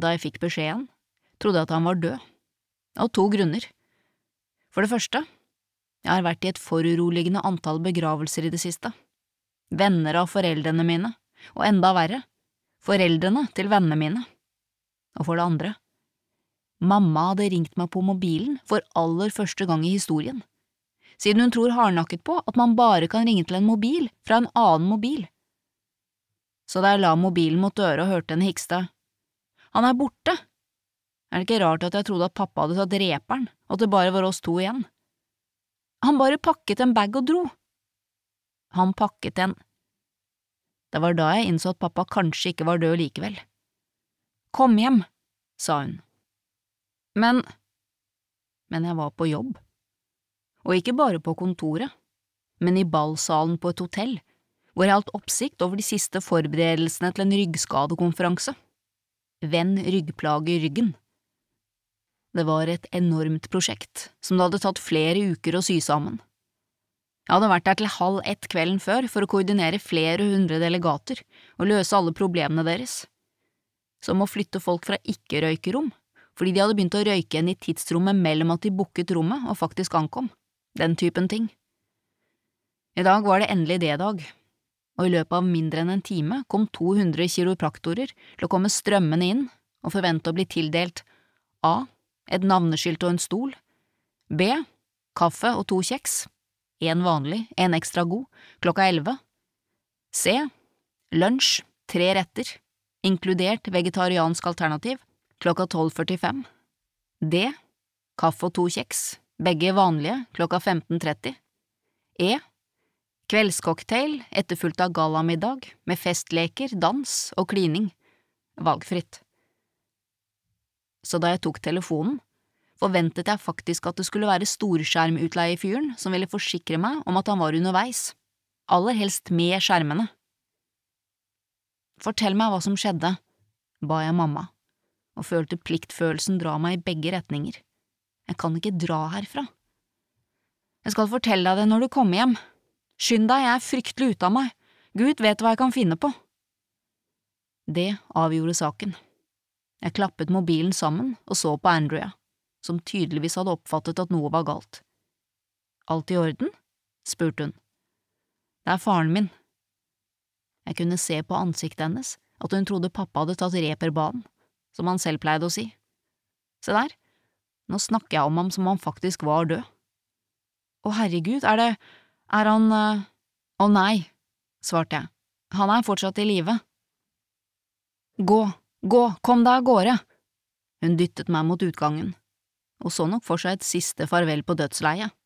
da jeg fikk beskjeden, trodde jeg at han var død, av 2 grunner. For det første, jeg har vært i et foruroligende antall begravelser i det siste. Venner av foreldrene mine, og enda verre, foreldrene til vennene mine. Og for det andre, mamma hadde ringt meg på mobilen for aller første gang i historien, siden hun tror hardnakket på at man bare kan ringe til en mobil fra en annen mobil. Så da jeg la mobilen mot øret og hørte henne hikste, «Han er borte!» Er det ikke rart at jeg trodde at pappa hadde tatt reperen, og at det bare var oss 2 igjen? Han bare pakket en bag og dro. Han pakket en. Det var da jeg innså at pappa kanskje ikke var død likevel. «Kom hjem», sa hun. Men jeg var på jobb. Og ikke bare på kontoret, men i ballsalen på et hotell, hvor jeg holdt oppsikt over de siste forberedelsene til en ryggskadekonferanse. Venn ryggplage i ryggen. Det var et enormt prosjekt, som det hadde tatt flere uker å sy sammen. Jeg hadde vært der til 12:30 kvelden før for å koordinere flere 100 delegater og løse alle problemene deres. Som å flytte folk fra ikke-røykerom, fordi de hadde begynt å røyke igjen i tidsrommet mellom at de booket rommet og faktisk ankom. Den typen ting. I dag var det endelig D-dag, og i løpet av mindre enn en time kom 200 kiropraktorer til å komme strømmende inn og forvente å bli tildelt A. Et navneskilt og en stol, B. Kaffe og 2 kjeks, en vanlig, en ekstra god, klokka 11, C. Lunsj, 3 retter, inkludert vegetariansk alternativ, klokka 12:45, D. Kaffe og 2 kjeks, begge vanlige, klokka 15:30, E. Kveldscocktail etterfulgt av gallamiddag med festleker, dans og klining, valgfritt. Så da jeg tok telefonen, forventet jeg faktisk at det skulle være storskjermutleiefyren som ville forsikre meg om at han var underveis, aller helst med skjermene. Fortell meg hva som skjedde, ba jeg mamma, og følte pliktfølelsen dra meg i begge retninger. Jeg kan ikke dra herfra. Jeg skal fortelle deg det når du kommer hjem. Skynd deg, jeg er fryktelig ute av meg. Gud vet hva jeg kan finne på. Det avgjorde saken. Jeg klappet mobilen sammen og så på Andrea, som tydeligvis hadde oppfattet at noe var galt. Alt i orden? Spurte hun. Det er faren min. Jeg kunne se på ansiktet hennes at hun trodde pappa hadde tatt reperbanen, som han selv pleide å si. Se der, nå snakker jeg om ham som om han faktisk var død. Å herregud, er han… Å nei, svarte jeg, han er fortsatt i live. Gå, kom deg av gårde! Hun dyttet meg mot utgangen, og så nok for seg et siste farvel på dødsleiet.